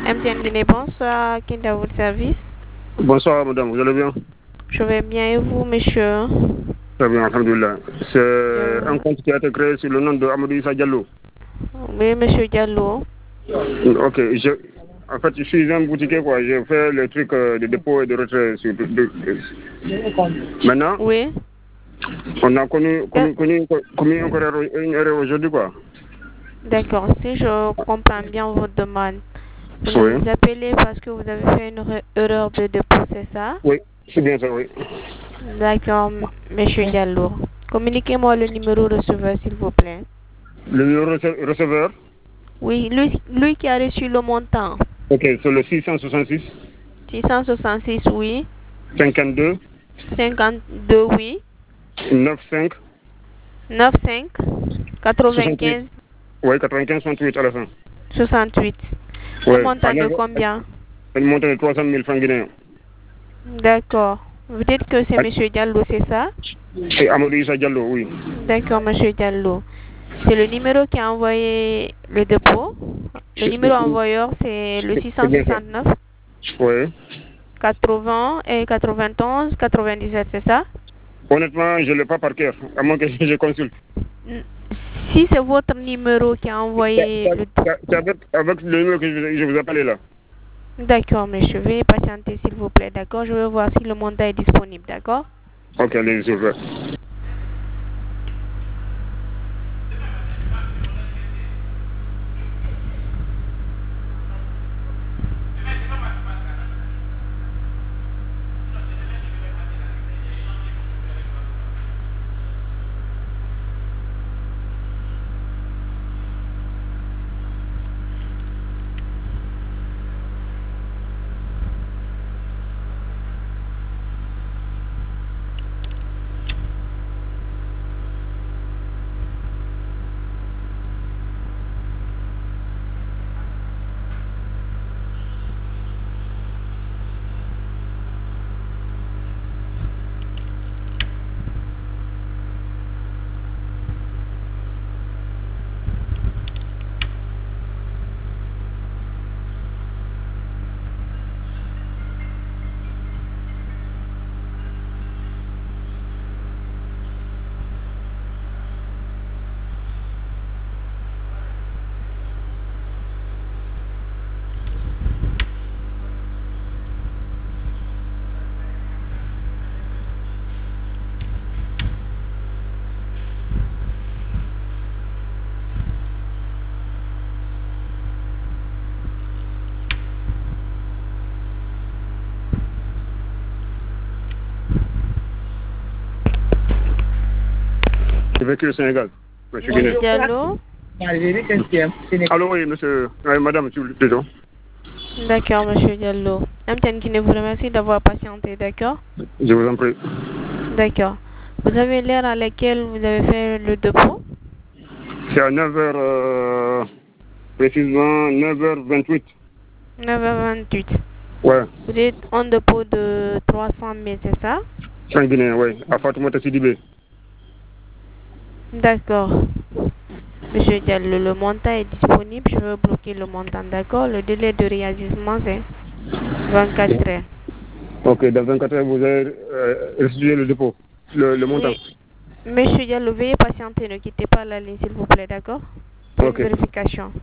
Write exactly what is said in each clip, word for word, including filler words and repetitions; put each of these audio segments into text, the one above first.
M T N Guinée, bonsoir. Qui est à votre service? Bonsoir madame, vous allez bien? Je vais bien et vous, monsieur? Très bien, alhamdoulilah. C'est Je... un compte qui a été créé sur le nom de Amadou Issa Diallo. Oui, monsieur Diallo. Ok, je, en fait, je suis un boutiquier, quoi. Je fais le truc euh, de dépôt et de retrait. Sur, de, de, de... Maintenant, Oui. on a connu, connu, connu, connu encore une erreur aujourd'hui, quoi. D'accord, si je comprends bien votre demande, vous Oui. nous appelez parce que vous avez fait une erreur de dépôt, c'est ça? Oui, c'est bien ça, oui. D'accord, monsieur Diallo. Communiquez-moi le numéro receveur, s'il vous plaît. Le numéro receveur? Oui, lui, lui qui a reçu le montant. Ok, c'est le six cent soixante-six. six cent soixante-six, oui. cinquante-deux. cinquante-deux, oui. quatre-vingt-cinq. quatre-vingt-cinq. soixante-huit. quatre-vingt-quinze. Oui, quatre-vingt-quinze soixante-huit à la fin. soixante-huit. Le Oui, montant de combien? un montant de trois cent mille francs guinéens. D'accord. Vous dites que c'est monsieur Diallo, c'est ça? C'est Amadou Issa Diallo, oui. D'accord, monsieur Diallo. C'est le numéro qui a envoyé le dépôt. Le numéro envoyeur, c'est le six C'est cent bien ça. soixante-neuf. Oui. quatre-vingts et quatre-vingt-onze quatre-vingt-dix-sept, c'est ça? Honnêtement, je ne l'ai pas par cœur, à moins que je consulte. Si c'est votre numéro qui a envoyé le... C'est avec, avec le numéro que je, je vous appelais là. D'accord, monsieur. Veuillez patienter, s'il vous plaît, d'accord? Je vais voir si le montant est disponible, d'accord? Ok, allez-y, s'il vous plaît. J'ai vécu au Sénégal. Monsieur Monsieur Guinée. Diallo? Allô, oui, monsieur. Oui, madame, s'il vous plaît. D'accord, monsieur Diallo. M T N Guinée vous remercie d'avoir patienté, d'accord? Je vous en prie. D'accord. Vous avez l'heure à laquelle vous avez fait le dépôt? C'est à neuf heures, euh, précisément neuf heures vingt-huit. neuf heures vingt-huit. Ouais. Vous êtes en dépôt de trois cent mille, c'est ça? Franc Guinée, oui. À Fatoumata Sidibé. D'accord. Monsieur Diallo, le montant est disponible. Je vais bloquer le montant, d'accord? Le délai de réagissement, c'est vingt-quatre heures. Ok, dans vingt-quatre heures, vous avez euh, restitué le dépôt, le, le montant. Oui. Monsieur Diallo, veuillez patienter. Ne quittez pas la ligne, s'il vous plaît, d'accord? Pour une Ok. vérification.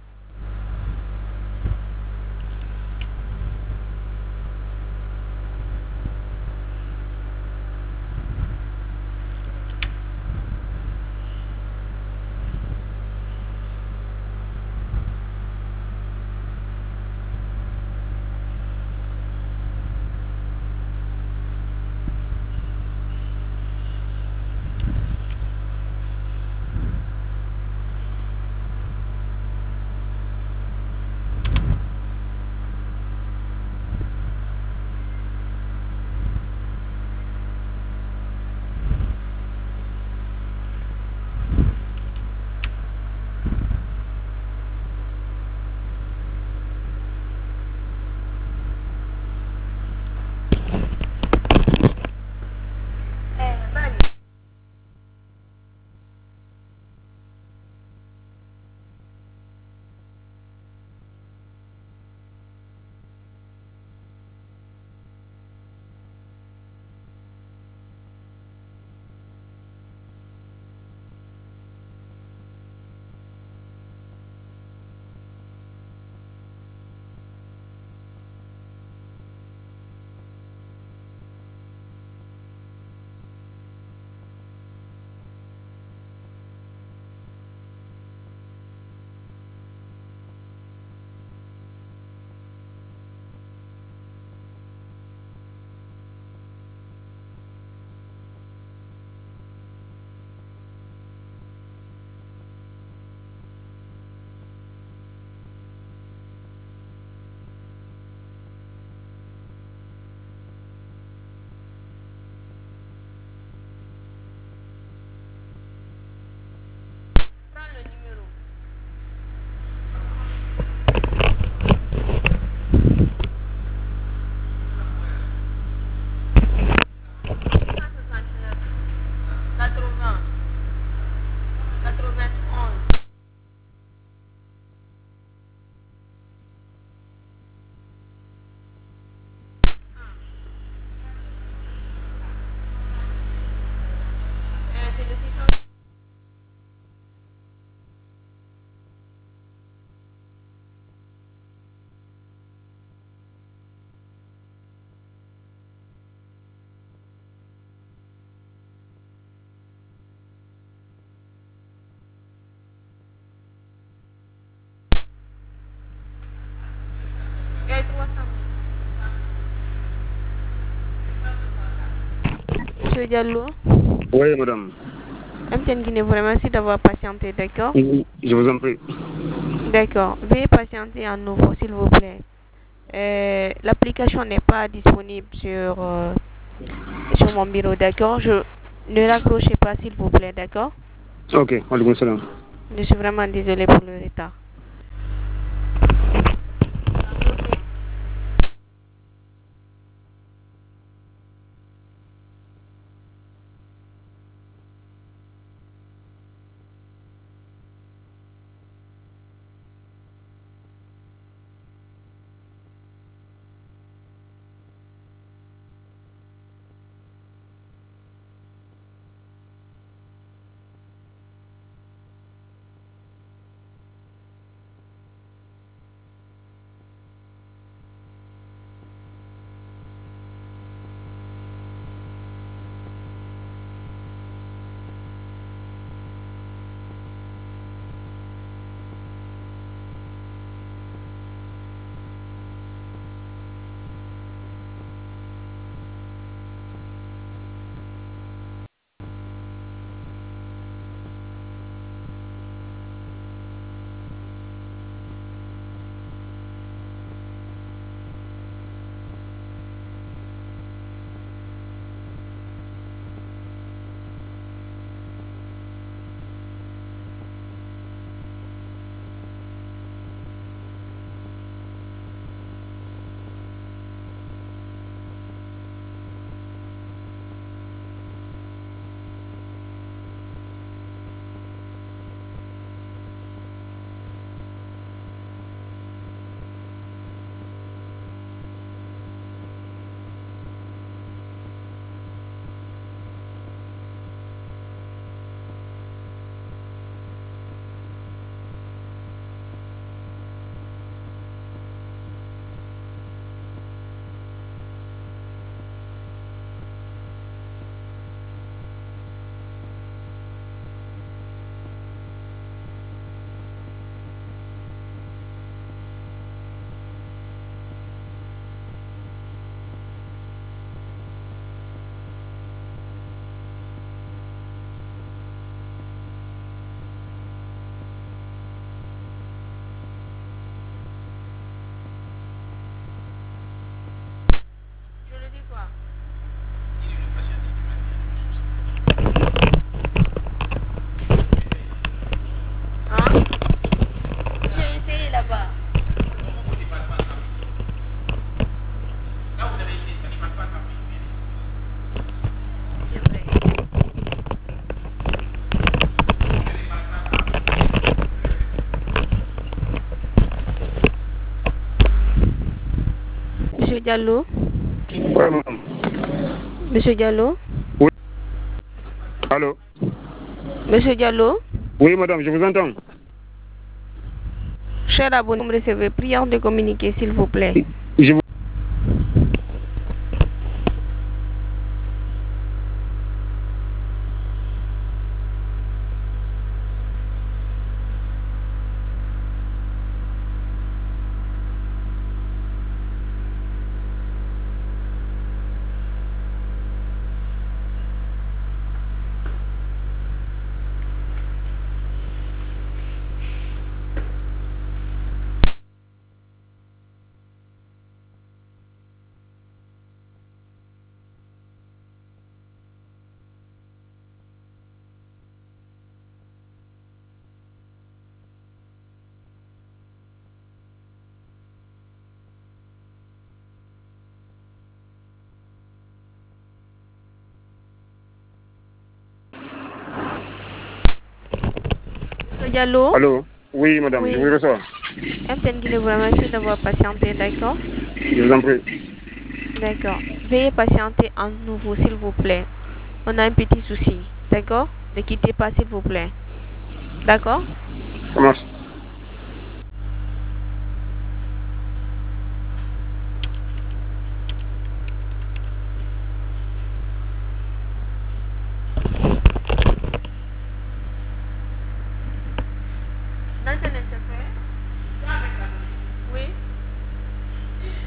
Monsieur Diallo, Oui, madame. M T N Guinée vous remercie d'avoir patienté, d'accord? Oui, je vous en prie. D'accord. Veuillez patienter à nouveau, s'il vous plaît. Euh, L'application n'est pas disponible sur, euh, sur mon bureau, d'accord? Je ne raccrochez pas, s'il vous plaît, d'accord? Ok, alaikum salam. Je suis vraiment désolée pour le retard. Je le dis quoi? Hein? J'ai essayé là-bas. C'est vrai. Monsieur Diallo? Oui, madame. Monsieur Diallo? Oui. Allô? Monsieur Diallo? Oui, madame, je vous entends. Cher abonné, vous me recevez. Prière de communiquer, s'il vous plaît. Je vous... Monsieur Diallo? Allô? Oui, madame, je Oui. vous reçois. M T N Guinée vous remercie d'avoir patienté, d'accord? Je vous en prie. D'accord. Veuillez patienter à nouveau, s'il vous plaît. On a un petit souci, d'accord? Ne quittez pas, s'il vous plaît. D'accord? Ça marche. L'internet se fait? Oui.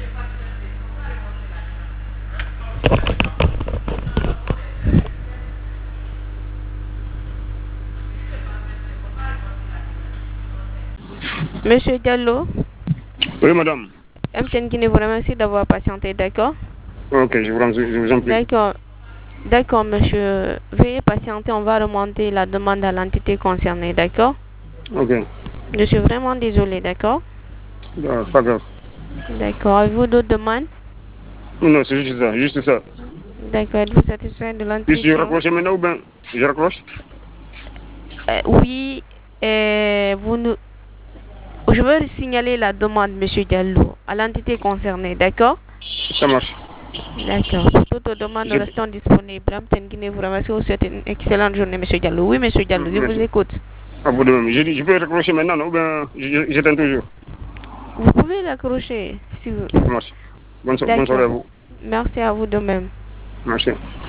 Monsieur Diallo, Oui, madame. M T N Guinée vous remercie d'avoir patienté, d'accord? Ok, je vous, en- je vous en prie. D'accord. D'accord, monsieur. Veuillez patienter, on va remonter la demande à l'entité concernée, d'accord? Ok. Je suis vraiment désolée, d'accord? Ah, pas grave. D'accord. Avez-vous d'autres demandes? Non, c'est juste ça, juste ça. D'accord. Êtes-vous satisfait de Puis je l'entretien? raccroche maintenant ou bien je raccroche? Euh, oui, euh, vous nous... je veux signaler la demande, monsieur Diallo, à l'entité concernée, d'accord? Ça marche. D'accord. Pour toute demande, nous Je... restons disponibles. Amten Guinée vous remercie. Vous souhaite une excellente journée, monsieur Diallo. Oui, monsieur Diallo, je Merci. vous écoute. À vous de même. Je, je peux raccrocher maintenant, non? Ou bien je- j'attends toujours? Vous pouvez l'accrocher si vous... Ça marche. Bonne, so- bonne soirée D'accord. à vous. Merci à vous de même. Merci.